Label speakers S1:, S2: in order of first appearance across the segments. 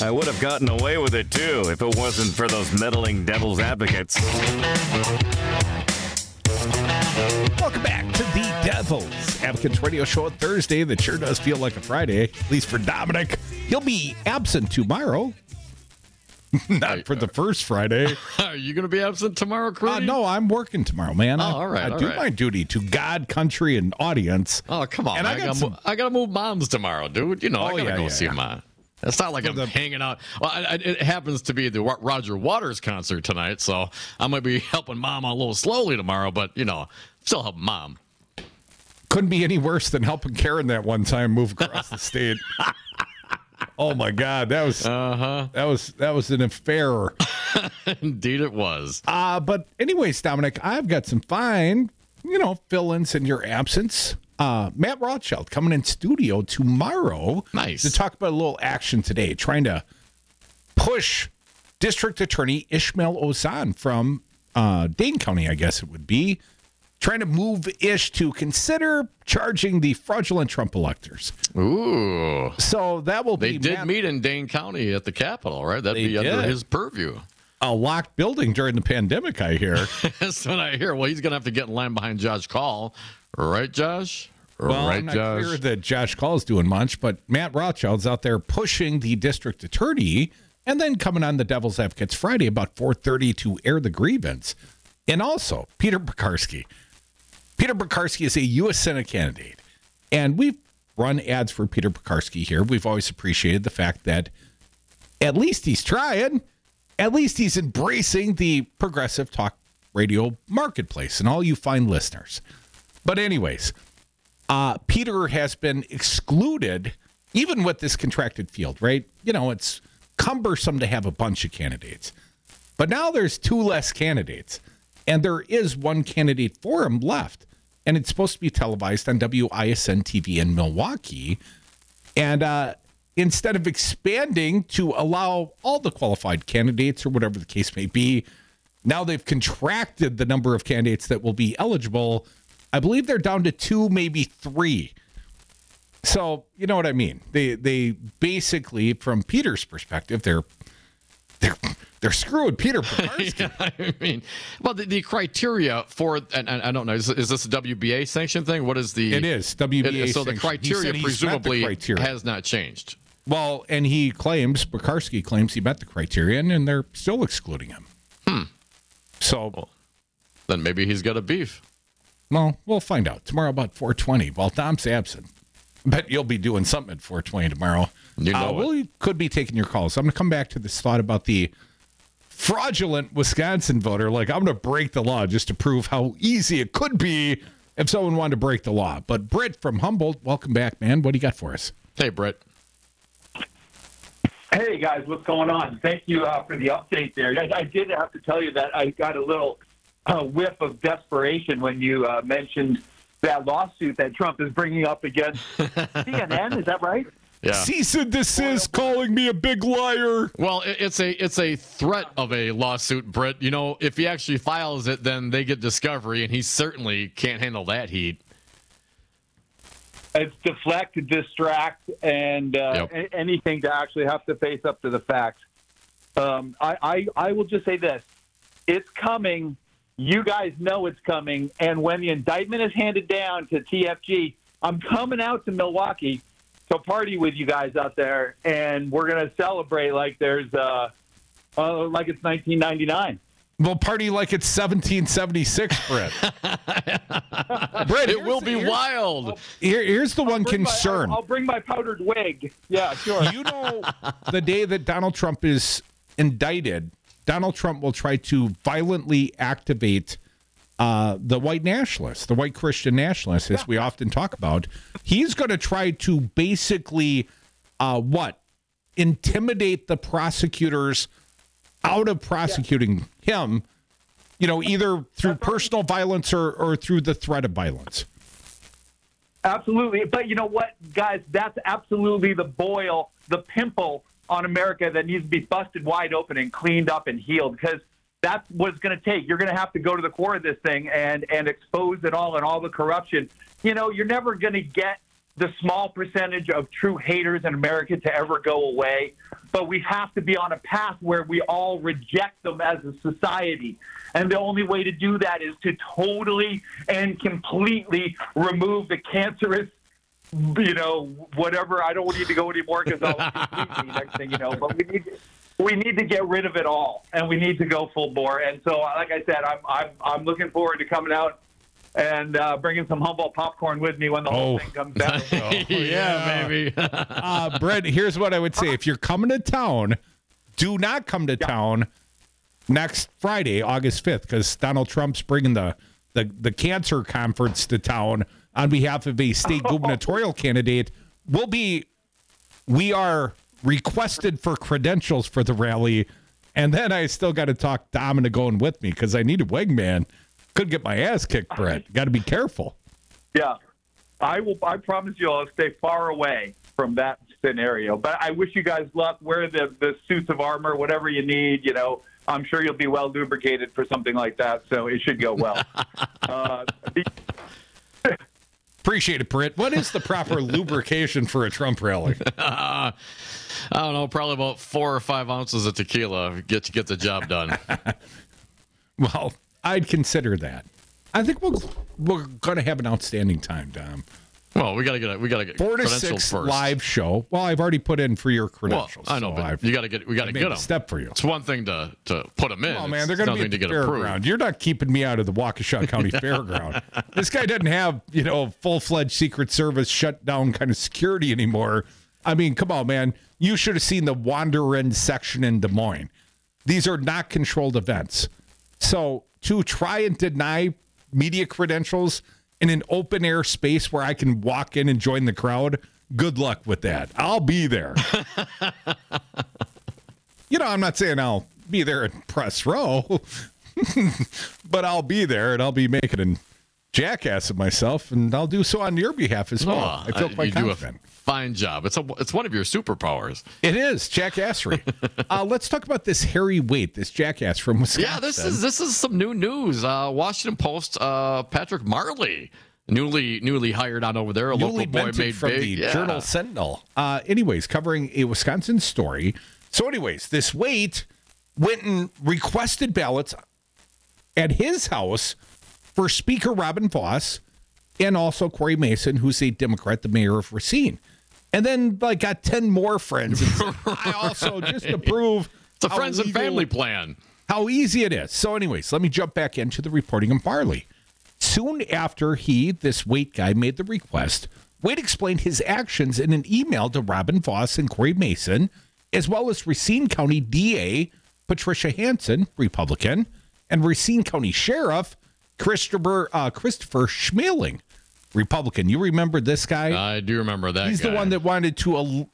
S1: I would have gotten away with it, too, if it wasn't for those meddling devil's advocates.
S2: Welcome back to the Devil's Advocates Radio Show on Thursday. That sure does feel like a Friday, at least for Dominic. He'll be absent tomorrow. Not for the first Friday.
S3: Are you going to be absent tomorrow, Crudy?
S2: No, I'm working tomorrow, man.
S3: All right.
S2: I do my duty to God, country, and audience.
S3: Oh, come on.
S2: And
S3: I got to move moms tomorrow, dude. You know, I got to go see mom. It's not like I'm hanging out. Well, it happens to be the Roger Waters concert tonight, so I might be helping mom a little slowly tomorrow, but, you know, still helping mom.
S2: Couldn't be any worse than helping Karen that one time move across the state. Oh my God, that was an affair.
S3: Indeed, it was.
S2: But anyways, Dominic, I've got some fine, fill-ins in your absence. Matt Rothschild coming in studio tomorrow.
S3: Nice.
S2: To talk about a little action today, trying to push District Attorney Ishmael Ozan from Dane County, I guess it would be, trying to move Ish to consider charging the fraudulent Trump electors.
S3: Ooh.
S2: So that will
S3: be... They did meet in Dane County at the Capitol, right? That'd be under his purview.
S2: A locked building during the pandemic, I hear.
S3: That's what I hear. Well, he's going to have to get in line behind Josh Call. Right, Josh?
S2: Well, I'm not clear that Josh Call is doing much, but Matt Rothschild's out there pushing the district attorney and then coming on the Devil's Advocates Friday about 4:30 to air the grievance. And also, Peter Pekarsky. Peter Pekarsky is a U.S. Senate candidate, and we've run ads for Peter Pekarsky here. We've always appreciated the fact that at least he's trying, at least he's embracing the progressive talk radio marketplace and all you fine listeners. But anyways, Peter has been excluded, even with this contracted field, right? It's cumbersome to have a bunch of candidates. But now there's two less candidates. And there is one candidate for him left. And it's supposed to be televised on WISN TV in Milwaukee. And instead of expanding to allow all the qualified candidates or whatever the case may be, now they've contracted the number of candidates that will be eligible. I believe they're down to 2, maybe 3. So, you know what I mean? They basically, from Peter's perspective, they're screwing Peter Pekarsky.
S3: I mean, well, the criteria for, and I don't know, is this a WBA sanction thing? What is the?
S2: It is WBA.
S3: So the criteria presumably has not changed.
S2: Well, and Pekarsky claims he met the criterion, and they're still excluding him. So,
S3: then maybe he's got a beef.
S2: Well, we'll find out tomorrow about 4:20 while Tom's absent. Bet you'll be doing something at 4:20 tomorrow. We could be taking your calls. I'm going to come back to this thought about the fraudulent Wisconsin voter. Like, I'm going to break the law just to prove how easy it could be if someone wanted to break the law. But Britt from Humboldt, welcome back, man. What do you got for us?
S3: Hey, Britt.
S4: Hey, guys. What's going on? Thank you for the update there. I did have to tell you that I got a little whiff of desperation when you mentioned that lawsuit that Trump is bringing up against CNN. Is that right?
S3: Yeah.
S2: Cease and desist, calling me a big liar.
S3: Well, it's a threat of a lawsuit, Britt. If he actually files it, then they get discovery, and he certainly can't handle that heat.
S4: It's deflect, distract, and anything to actually have to face up to the facts. I will just say this. It's coming. You guys know it's coming. And when the indictment is handed down to TFG, I'm coming out to Milwaukee to party with you guys out there, and we're going to celebrate like there's like it's 1999.
S2: We'll party like it's 1776, Brett.
S3: Brett, it will be wild.
S2: Here's the one concern.
S4: I'll bring my powdered wig. Yeah, sure.
S2: The day that Donald Trump is indicted, Donald Trump will try to violently activate the white nationalists, the white Christian nationalists, as we often talk about. He's going to try to basically, intimidate the prosecutors out of prosecuting him, either through personal violence or through the threat of violence.
S4: Absolutely. But you know what, guys? That's absolutely the boil, the pimple on America that needs to be busted wide open and cleaned up and healed, because that's what it's going to take. You're going to have to go to the core of this thing and expose it all and all the corruption. You're never going to get the small percentage of true haters in America to ever go away, but we have to be on a path where we all reject them as a society. And the only way to do that is to totally and completely remove the cancerous, whatever. I don't need to go anymore because I'll completely next thing you know. But we need to get rid of it all, and we need to go full bore. And so, like I said, I'm looking forward to coming out and bringing some Humboldt popcorn with me when the whole thing comes down.
S3: Yeah, baby.
S2: Brett, here's what I would say. If you're coming to town, do not come to town next Friday, August 5th, because Donald Trump's bringing the cancer conference to town on behalf of a state gubernatorial candidate. We are requested for credentials for the rally, and then I still got to talk Dom into going with me because I need a wingman. Could get my ass kicked, Brett. Got to be careful.
S4: Yeah, I promise you I'll stay far away from that scenario. But I wish you guys luck. Wear the suits of armor, whatever you need. I'm sure you'll be well lubricated for something like that, so it should go well.
S2: Appreciate it, Britt. What is the proper lubrication for a Trump rally?
S3: I don't know, probably about 4 or 5 ounces of tequila get the job done.
S2: Well, I'd consider that. I think we're going to have an outstanding time, Dom.
S3: Well, we gotta get
S2: 4 to
S3: credentials
S2: 6
S3: first.
S2: Live show. Well, I've already put in for your credentials.
S3: Well, I know, but we gotta get them.
S2: A step for you.
S3: It's one thing to put them in.
S2: Oh man, they're going to be at the fairground. You're not keeping me out of the Waukesha County Fairground. This guy doesn't have full-fledged Secret Service shut down kind of security anymore. I mean, come on, man. You should have seen the Wander-In section in Des Moines. These are not controlled events. So to try and deny media credentials in an open air space where I can walk in and join the crowd, good luck with that. I'll be there. I'm not saying I'll be there in press row, but I'll be there and I'll be making a jackass of myself, and I'll do so on your behalf as well. I feel quite confident.
S3: Fine job. It's one of your superpowers.
S2: It is jackassery. Let's talk about this Harry Waite, this jackass from Wisconsin.
S3: Yeah, this is some new news. Washington Post, Patrick Marley, newly hired on over there, a local boy made
S2: from
S3: big.
S2: The Journal Sentinel. Anyways, covering a Wisconsin story. So, anyways, this Waite went and requested ballots at his house for Speaker Robin Vos and also Corey Mason, who's a Democrat, the mayor of Racine. And then got 10 more friends. And said, I also, just to prove
S3: it's a friends and family plan,
S2: how easy it is. So anyways, let me jump back into the reporting in Farley. Soon after this Waite guy made the request, Waite explained his actions in an email to Robin Vos and Corey Mason, as well as Racine County DA Patricia Hansen, Republican, and Racine County Sheriff Christopher Schmeling, Republican. You remember this guy?
S3: I do remember that.
S2: He's
S3: guy.
S2: the one that wanted to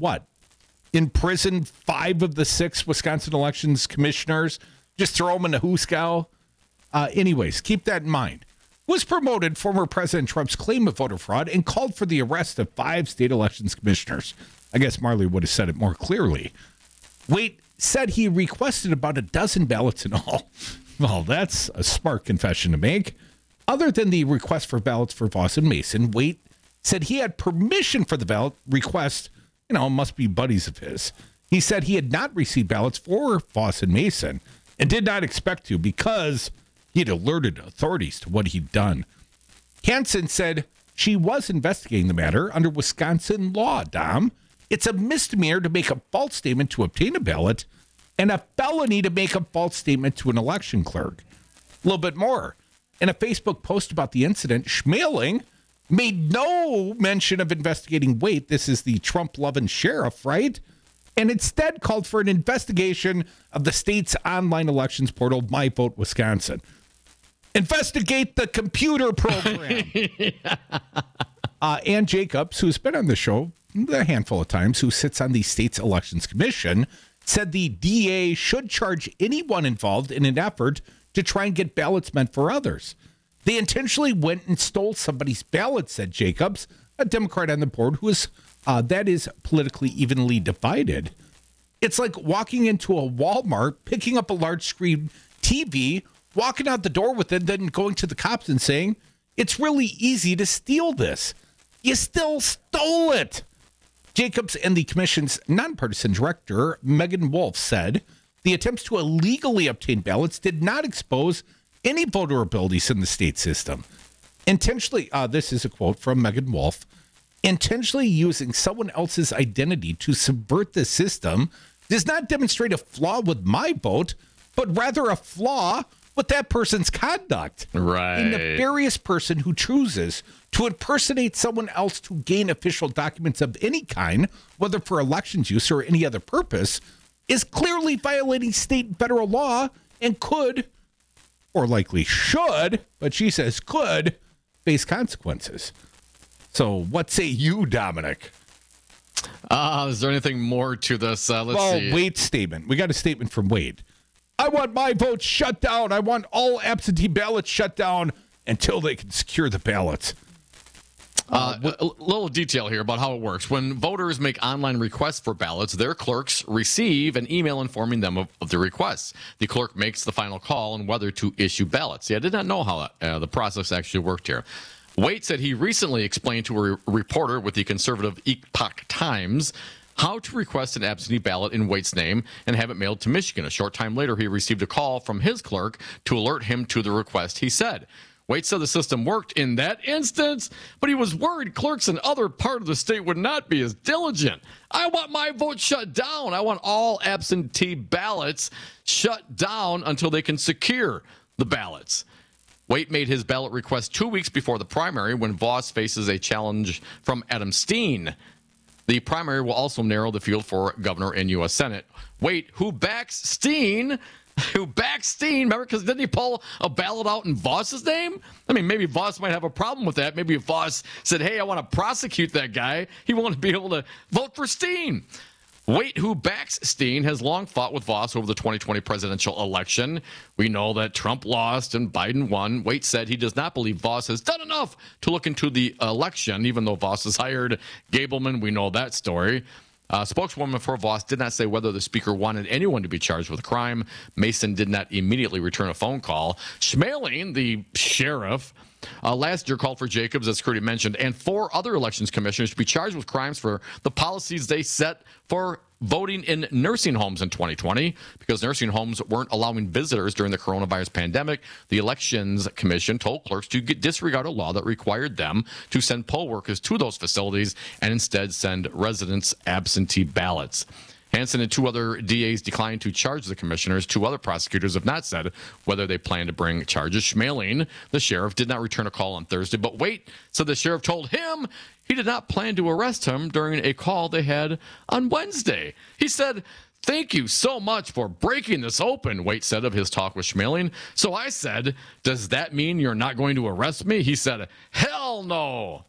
S2: imprison 5 of the 6 Wisconsin elections commissioners, just throw them in a hoosegow. Anyways, keep that in mind. Was promoted former President Trump's claim of voter fraud and called for the arrest of 5 state elections commissioners. I guess Marley would have said it more clearly. Waite said he requested about a dozen ballots in all. Well, that's a smart confession to make. Other than the request for ballots for Vos and Mason, Waite said he had permission for the ballot request. Must be buddies of his. He said he had not received ballots for Vos and Mason and did not expect to because he'd alerted authorities to what he'd done. Hansen said she was investigating the matter under Wisconsin law, Dom. It's a misdemeanor to make a false statement to obtain a ballot and a felony to make a false statement to an election clerk. A little bit more. In a Facebook post about the incident, Schmeling made no mention of investigating Waite. This is the Trump-loving sheriff, right? And instead called for an investigation of the state's online elections portal, My Vote Wisconsin. Investigate the computer program. Ann Jacobs, who's been on the show a handful of times, who sits on the state's elections commission, said the DA should charge anyone involved in an effort to try and get ballots meant for others. They intentionally went and stole somebody's ballot, said Jacobs, a Democrat on the board who is that is politically evenly divided. It's like walking into a Walmart, picking up a large screen TV, walking out the door with it, then going to the cops and saying, it's really easy to steal this. You still stole it. Jacobs and the commission's nonpartisan director, Megan Wolf, said the attempts to illegally obtain ballots did not expose any vulnerabilities in the state system. Intentionally, this is a quote from Megan Wolf, intentionally using someone else's identity to subvert the system does not demonstrate a flaw with my vote, but rather a flaw with that person's conduct.
S3: Right.
S2: A nefarious person who chooses to impersonate someone else to gain official documents of any kind, whether for elections use or any other purpose, is clearly violating state and federal law and could, or likely should, but she says could, face consequences. So what say you, Dominic?
S3: Is there anything more to this? Let's see.
S2: Wade's statement. We got a statement from Wade. I want my vote shut down. I want all absentee ballots shut down until they can secure the ballots.
S3: A little detail here about how it works. When voters make online requests for ballots, their clerks receive an email informing them of the requests. The clerk makes the final call on whether to issue ballots. See, I did not know how the process actually worked here. Waite said he recently explained to a reporter with the conservative Epoch Times how to request an absentee ballot in Waite's name and have it mailed to Michigan. A short time later, he received a call from his clerk to alert him to the request, he said. Waite said the system worked in that instance, but he was worried clerks in other parts of the state would not be as diligent. I want my vote shut down. I want all absentee ballots shut down until they can secure the ballots. Waite made his ballot request 2 weeks before the primary when Voss faces a challenge from Adam Steen. The primary will also narrow the field for governor and U.S. Senate. Waite, who backs Steen, remember, because didn't he pull a ballot out in Voss's name? I mean, maybe Voss might have a problem with that. Maybe if Voss said, hey, I want to prosecute that guy, he won't be able to vote for Steen. Waite, who backs Steen, has long fought with Voss over the 2020 presidential election. We know that Trump lost and Biden won. Waite said he does not believe Voss has done enough to look into the election, even though Voss has hired Gableman. We know that story. Spokeswoman for Voss did not say whether the speaker wanted anyone to be charged with a crime. Mason did not immediately return a phone call. Schmeling, the sheriff, last year called for Jacobs, as Curdy mentioned, and 4 other elections commissioners to be charged with crimes for the policies they set for voting in nursing homes in 2020. Because nursing homes weren't allowing visitors during the coronavirus pandemic, the Elections Commission told clerks to disregard a law that required them to send poll workers to those facilities and instead send residents absentee ballots. Hansen and 2 other DAs declined to charge the commissioners. 2 other prosecutors have not said whether they plan to bring charges. Schmeling, the sheriff, did not return a call on Thursday, but Waite said the sheriff told him he did not plan to arrest him during a call they had on Wednesday. He said, thank you so much for breaking this open, Waite said of his talk with Schmeling. So I said, does that mean you're not going to arrest me? He said, hell no.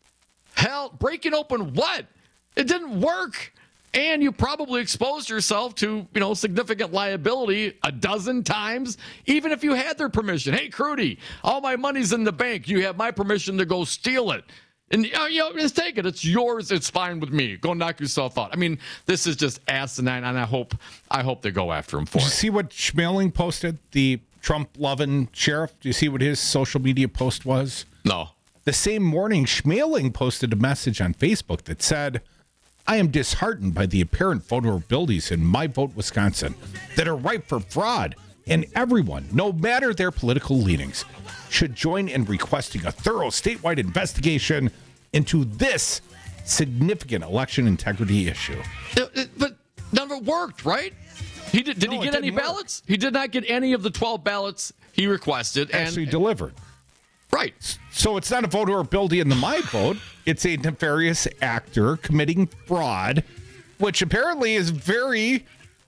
S3: Hell, breaking open what? It didn't work. And you probably exposed yourself to, significant liability a dozen times, even if you had their permission. Hey, Crudy, all my money's in the bank. You have my permission to go steal it. And, just take it. It's yours. It's fine with me. Go knock yourself out. I mean, this is just asinine, and I hope they go after him for it.
S2: Did you see what Schmeling posted, the Trump-loving sheriff? Do you see what his social media post was?
S3: No.
S2: The same morning, Schmeling posted a message on Facebook that said, I am disheartened by the apparent vulnerabilities in My Vote Wisconsin that are ripe for fraud, and everyone, no matter their political leanings, should join in requesting a thorough statewide investigation into this significant election integrity issue.
S3: But none of it worked, right? Did he get any ballots? He did not get any of the 12 ballots he requested.
S2: Actually delivered.
S3: Right.
S2: So it's not a vulnerability in the My Vote. It's a nefarious actor committing fraud, which apparently is very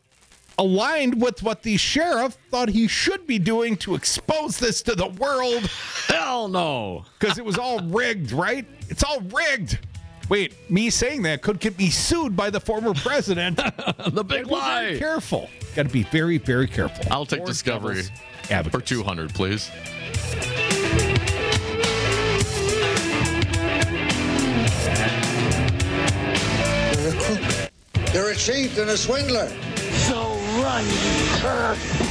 S2: aligned with what the sheriff thought he should be doing to expose this to the world.
S3: Hell no.
S2: Because it was all rigged, right? It's all rigged. Wait, me saying that could get me sued by the former president.
S3: The big lie.
S2: Be careful. Got to be very, very careful.
S3: I'll take Discovery for 200, please.
S5: You're a cheat and a swindler.
S6: So run, you cur.